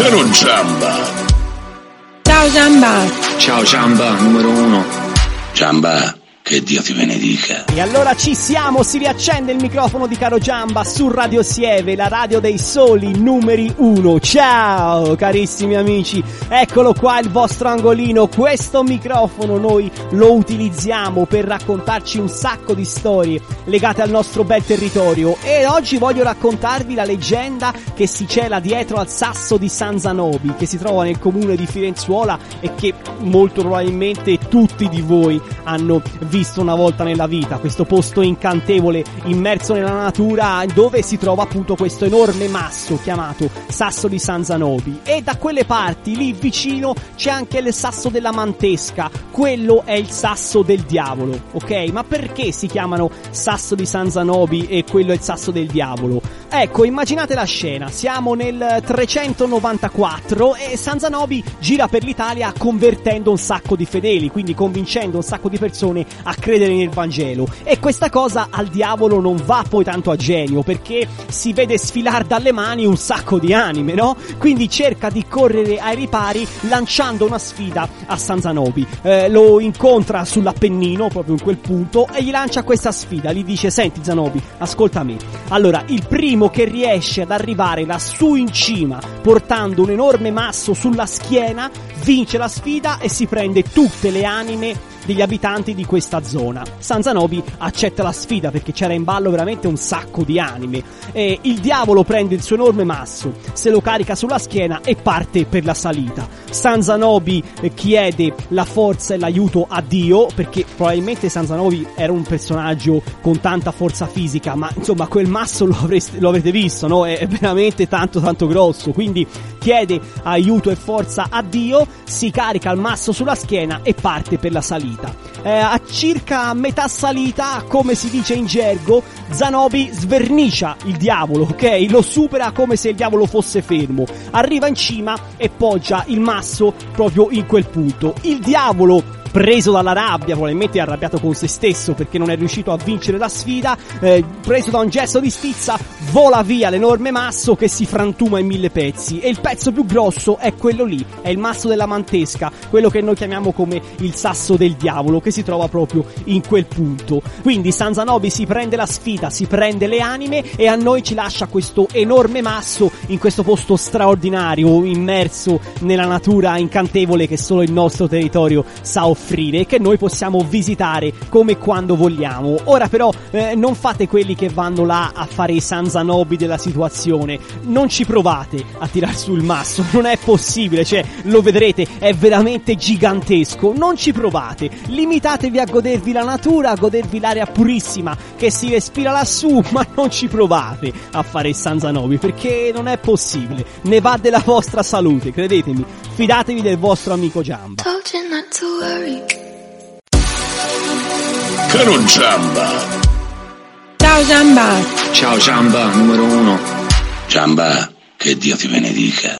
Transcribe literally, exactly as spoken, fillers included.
Caro Giamba. Ciao Giamba. Ciao Giamba, numero uno. Giamba, che Dio ti benedica. E allora ci siamo, si riaccende il microfono di Caro Giamba su Radio Sieve, la radio dei soli numeri uno. Ciao carissimi amici, eccolo qua il vostro angolino. Questo microfono noi lo utilizziamo per raccontarci un sacco di storie legate al nostro bel territorio, e oggi voglio raccontarvi la leggenda che si cela dietro al sasso di San Zanobi, che si trova nel comune di Firenzuola e che molto probabilmente tutti di voi hanno visto una volta nella vita. Questo posto incantevole immerso nella natura, dove si trova appunto questo enorme masso chiamato sasso di San Zanobi, e da quelle parti lì vicino c'è anche il sasso della Mantesca. Quello è il sasso del diavolo, ok? Ma perché si chiamano sasso di San Zanobi e quello è il sasso del diavolo? Ecco, immaginate la scena, siamo nel trecentonovantaquattro e San Zanobi gira per l'Italia convertendo un sacco di fedeli, quindi convincendo un sacco di persone a credere nel Vangelo, e questa cosa al diavolo non va poi tanto a genio, perché si vede sfilar dalle mani un sacco di anime, no? Quindi cerca di correre ai ripari lanciando una sfida a San Zanobi. Eh, lo incontra sull'Appennino proprio in quel punto e gli lancia questa sfida, gli dice: senti Zanobi, ascolta me, allora il primo che riesce ad arrivare lassù in cima portando un enorme masso sulla schiena vince la sfida e si prende tutte le anime degli abitanti di questa zona. San Zanobi accetta la sfida perché c'era in ballo veramente un sacco di anime, e il diavolo prende il suo enorme masso, se lo carica sulla schiena e parte per la salita. San Zanobi chiede la forza e l'aiuto a Dio, perché probabilmente San Zanobi era un personaggio con tanta forza fisica, ma insomma quel masso lo, avreste, lo avrete visto, no? È veramente tanto tanto grosso, quindi chiede aiuto e forza a Dio, si carica il masso sulla schiena e parte per la salita. Eh, a circa metà salita, come si dice in gergo, Zanobi svernicia il diavolo, ok? Lo supera come se il diavolo fosse fermo, arriva in cima e poggia il masso proprio in quel punto. Il diavolo, preso dalla rabbia, probabilmente è arrabbiato con se stesso perché non è riuscito a vincere la sfida, eh, preso da un gesto di stizza, vola via l'enorme masso che si frantuma in mille pezzi, e il pezzo più grosso è quello lì, è il masso della Mantesca, quello che noi chiamiamo come il sasso del diavolo, che si trova proprio in quel punto. Quindi San Zanobi si prende la sfida, si prende le anime e a noi ci lascia questo enorme masso in questo posto straordinario, immerso nella natura incantevole che solo il nostro territorio sa offrire, e che noi possiamo visitare come e quando vogliamo. Ora però eh, non fate quelli che vanno là a fare i San Zanobi della situazione, non ci provate a tirar su il masso, non è possibile, cioè lo vedrete, è veramente gigantesco, non ci provate, limitatevi a godervi la natura, a godervi l'aria purissima che si respira lassù, ma non ci provate a fare i San Zanobi perché non è possibile, ne va della vostra salute, credetemi, fidatevi del vostro amico Giamba. Caro Giamba. Ciao Giamba. Ciao Giamba, numero uno. Giamba, che Dio ti benedica.